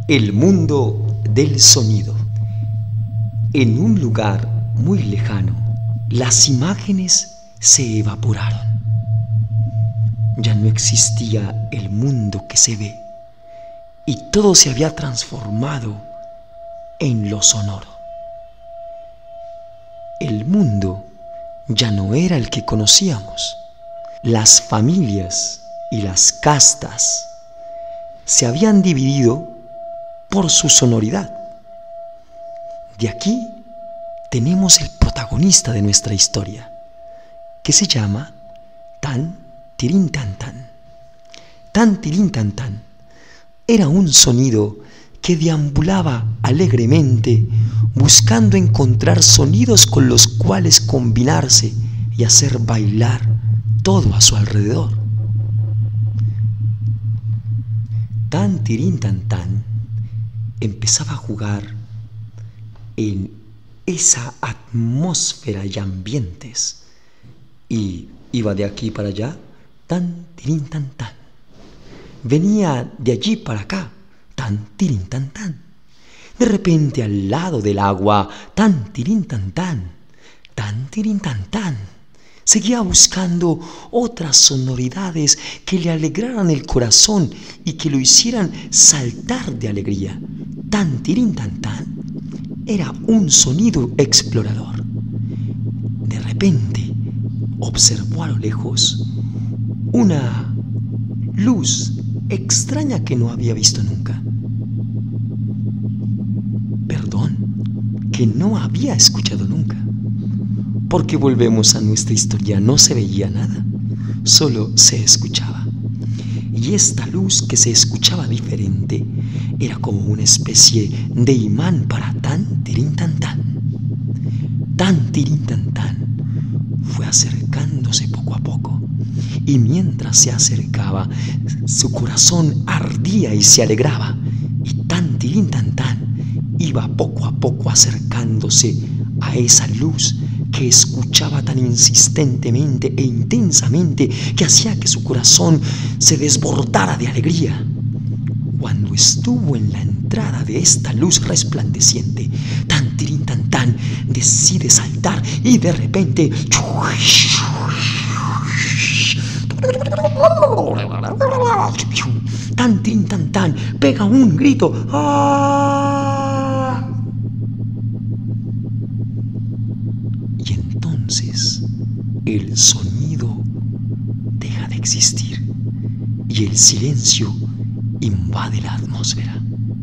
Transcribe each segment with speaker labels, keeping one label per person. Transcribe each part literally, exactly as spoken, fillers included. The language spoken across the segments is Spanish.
Speaker 1: El mundo del sonido. En un lugar muy lejano, las imágenes se evaporaron. Ya no existía el mundo que se ve y todo se había transformado en lo sonoro. El mundo ya no era el que conocíamos. Las familias y las castas se habían dividido por su sonoridad. De aquí tenemos el protagonista de nuestra historia, que se llama Tan Tirín Tan Tan. Tan Tirín Tan Tan era un sonido que deambulaba alegremente buscando encontrar sonidos con los cuales combinarse y hacer bailar todo a su alrededor. Tan Tirín Tan Tan empezaba a jugar en esa atmósfera y ambientes y iba de aquí para allá, tan tirín tan tan. Venía de allí para acá, tan tirín tan tan. De repente al lado del agua, tan tirín tan tan, tan tirín tan tan. Seguía buscando otras sonoridades que le alegraran el corazón y que lo hicieran saltar de alegría. Tan tirín tan tan era un sonido explorador. De repente observó a lo lejos una luz extraña que no había visto nunca. Perdón, que no había escuchado nunca. Porque volvemos a nuestra historia, no se veía nada, solo se escuchaba. Y esta luz que se escuchaba diferente era como una especie de imán para Tan Tirín Tan Tan. Tan Tirín Tan Tan fue acercándose poco a poco, y mientras se acercaba, su corazón ardía y se alegraba, y Tan Tirín Tan Tan iba poco a poco acercándose a esa luz que escuchaba tan insistentemente e intensamente que hacía que su corazón se desbordara de alegría. Cuando estuvo en la entrada de esta luz resplandeciente, Tan Tirín Tan Tan decide saltar y de repente Tan Tirín Tan Tan pega un grito. ¡Ah! Y entonces el sonido deja de existir y el silencio invade la atmósfera.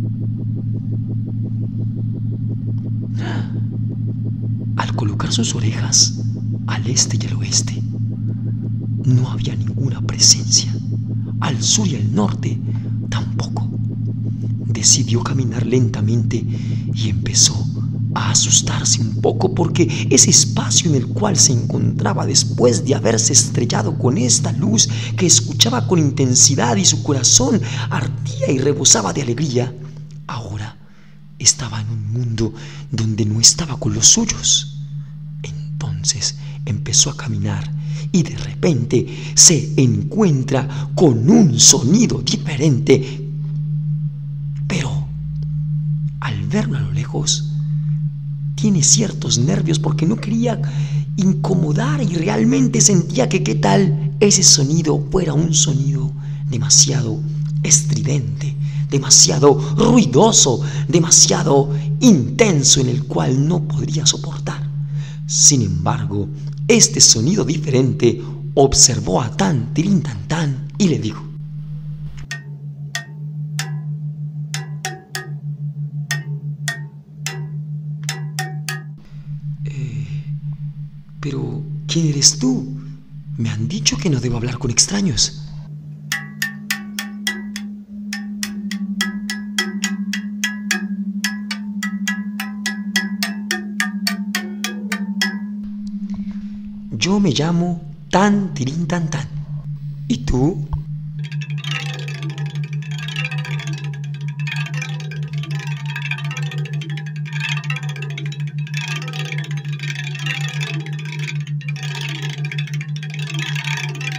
Speaker 1: Al colocar sus orejas al este y al oeste, no había ninguna presencia. Al sur y al norte tampoco. Decidió caminar lentamente y empezó a asustarse un poco porque ese espacio en el cual se encontraba después de haberse estrellado con esta luz que escuchaba con intensidad y su corazón ardía y rebosaba de alegría, ahora estaba en un mundo donde no estaba con los suyos. Entonces empezó a caminar y de repente se encuentra con un sonido diferente, pero al verlo a lo lejos tiene ciertos nervios porque no quería incomodar y realmente sentía que qué tal ese sonido fuera un sonido demasiado estridente, demasiado ruidoso, demasiado intenso en el cual no podría soportar. Sin embargo, este sonido diferente observó a Tan Tirín Tan Tan y le dijo: Pero, ¿quién eres tú? Me han dicho que no debo hablar con extraños. Yo me llamo Tan Tirín Tan Tan. ¿Y tú?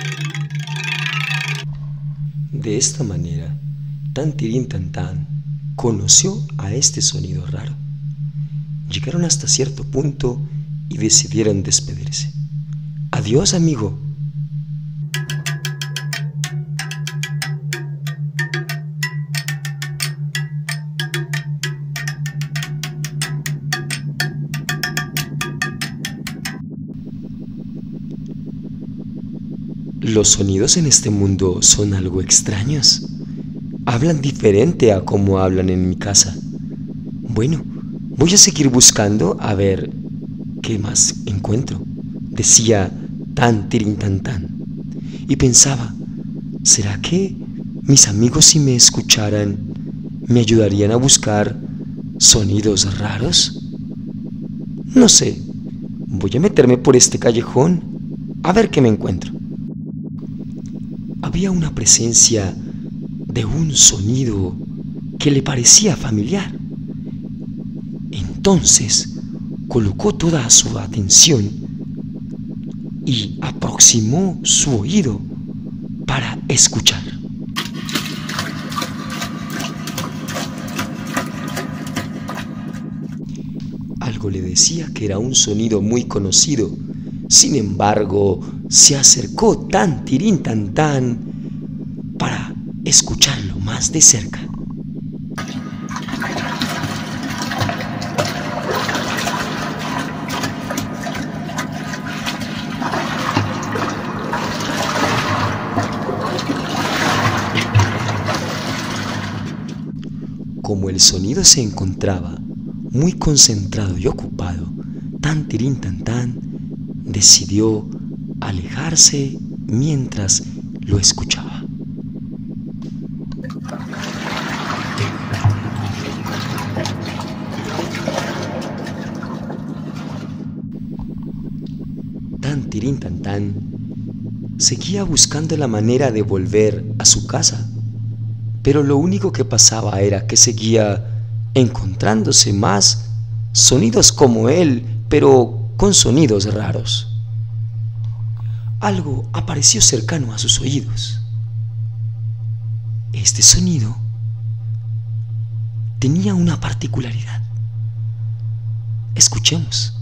Speaker 1: De esta manera, Tan Tirín Tan Tan conoció a este sonido raro. Llegaron hasta cierto punto y decidieron despedirse. Adiós, amigo. Los sonidos en este mundo son algo extraños. Hablan diferente a como hablan en mi casa. Bueno, voy a seguir buscando a ver qué más encuentro, decía tan tirin tan tan. Y pensaba, ¿será que mis amigos, si me escucharan, me ayudarían a buscar sonidos raros? No sé, voy a meterme por este callejón a ver qué me encuentro. Había una presencia de un sonido que le parecía familiar. Entonces colocó toda su atención y aproximó su oído para escuchar. Algo le decía que era un sonido muy conocido. Sin embargo, se acercó tan tirín tan tan para escucharlo más de cerca. Como el sonido se encontraba muy concentrado y ocupado, tan tirín tan tan decidió alejarse mientras lo escuchaba. Tan tirín tan tan seguía buscando la manera de volver a su casa, pero lo único que pasaba era que seguía encontrándose más sonidos como él, pero con sonidos raros. Algo apareció cercano a sus oídos. Este sonido tenía una particularidad. Escuchemos.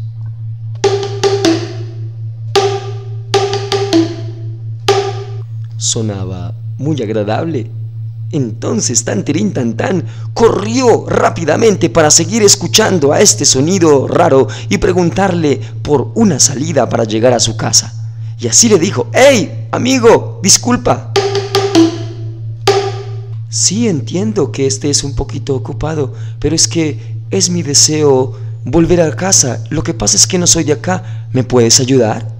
Speaker 1: Sonaba muy agradable. Entonces tan tirín tan tan corrió rápidamente para seguir escuchando a este sonido raro y preguntarle por una salida para llegar a su casa. Y así le dijo: ¡Hey, amigo, disculpa! Sí, entiendo que estés un poquito ocupado, pero es que es mi deseo volver a casa. Lo que pasa es que no soy de acá. ¿Me puedes ayudar?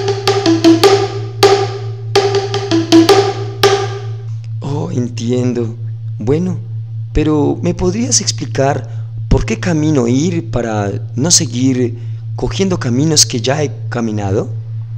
Speaker 1: Entiendo. Bueno, pero ¿me podrías explicar por qué camino ir para no seguir cogiendo caminos que ya he caminado?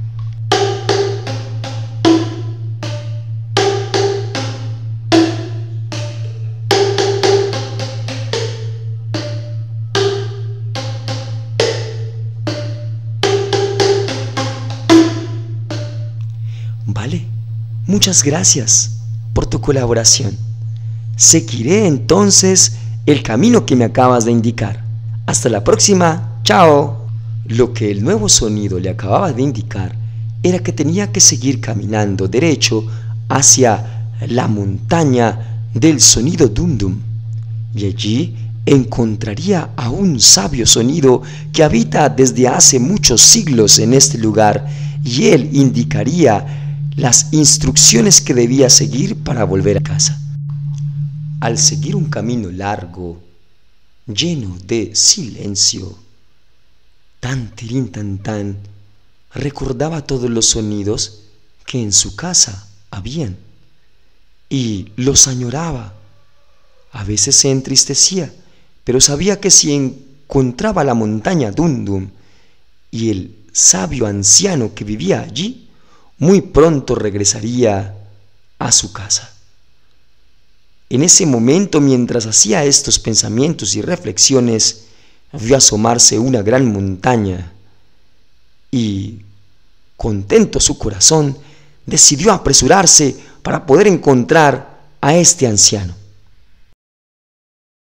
Speaker 1: Vale, muchas gracias por tu colaboración. Seguiré entonces el camino que me acabas de indicar. Hasta la próxima. Chao. Lo que el nuevo sonido le acababa de indicar era que tenía que seguir caminando derecho hacia la montaña del sonido dum dum, y allí encontraría a un sabio sonido que habita desde hace muchos siglos en este lugar, y él indicaría las instrucciones que debía seguir para volver a casa. Al seguir un camino largo, lleno de silencio, tan tirín tan tan recordaba todos los sonidos que en su casa habían y los añoraba. A veces se entristecía, pero sabía que si encontraba la montaña Dum Dum y el sabio anciano que vivía allí, muy pronto regresaría a su casa. En ese momento, mientras hacía estos pensamientos y reflexiones, vio asomarse una gran montaña y, contento su corazón, decidió apresurarse para poder encontrar a este anciano.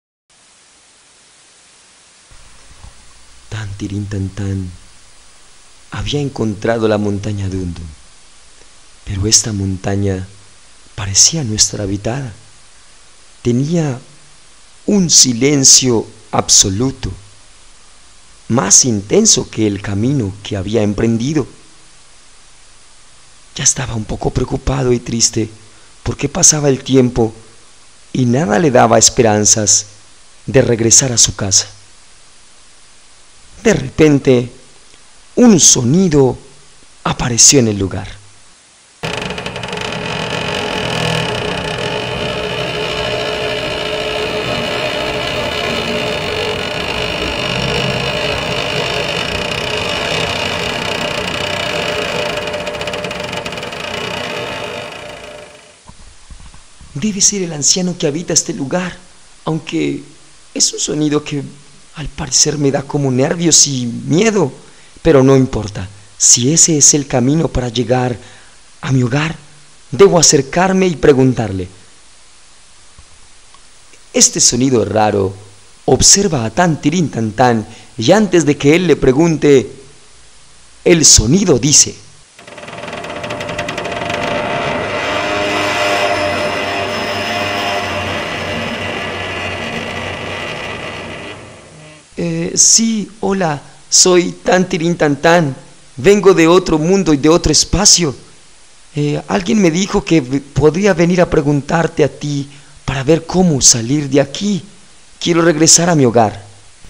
Speaker 1: Tirín Tan Tan había encontrado la montaña Dundun, pero esta montaña parecía no estar habitada. Tenía un silencio absoluto, más intenso que el camino que había emprendido. Ya estaba un poco preocupado y triste porque pasaba el tiempo y nada le daba esperanzas de regresar a su casa. De repente, un sonido apareció en el lugar. Debe ser el anciano que habita este lugar, aunque es un sonido que al parecer me da como nervios y miedo, pero no importa. Si ese es el camino para llegar a mi hogar, debo acercarme y preguntarle. Este sonido es raro. Observa a Tan Tirín Tan Tan y antes de que él le pregunte, el sonido dice: Eh, sí, hola, soy Tan Tirín Tan Tan, vengo de otro mundo y de otro espacio. Eh, alguien me dijo que podría venir a preguntarte a ti para ver cómo salir de aquí. Quiero regresar a mi hogar.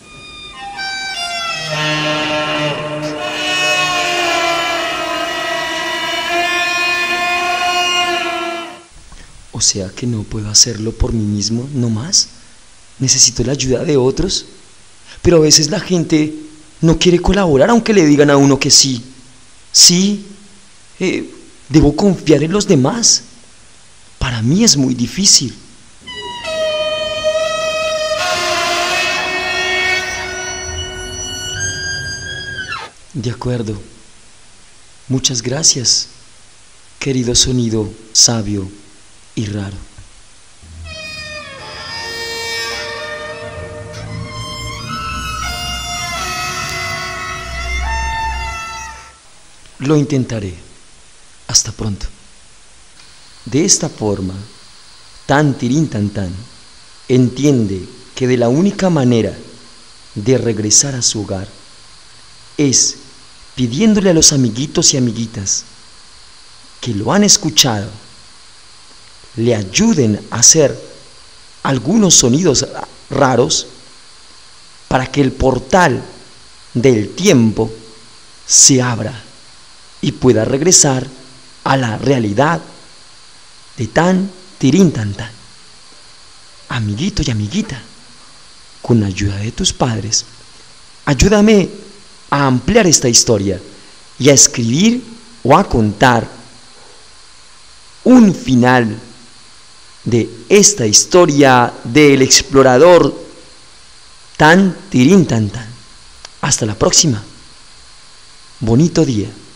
Speaker 1: O sea que no puedo hacerlo por mí mismo, no más. Necesito la ayuda de otros. Pero a veces la gente no quiere colaborar aunque le digan a uno que sí. Sí, eh, debo confiar en los demás. Para mí es muy difícil. De acuerdo. Muchas gracias, querido sonido sabio y raro. Lo intentaré. Hasta pronto. De esta forma, Tan Tirín Tan Tan entiende que de la única manera de regresar a su hogar es pidiéndole a los amiguitos y amiguitas que lo han escuchado le ayuden a hacer algunos sonidos raros para que el portal del tiempo se abra y pueda regresar a la realidad de Tan Tirín Tan Tan. Amiguito y amiguita, con la ayuda de tus padres, ayúdame a ampliar esta historia y a escribir o a contar un final de esta historia del explorador Tan Tirín Tan Tan. Hasta la próxima. Bonito día.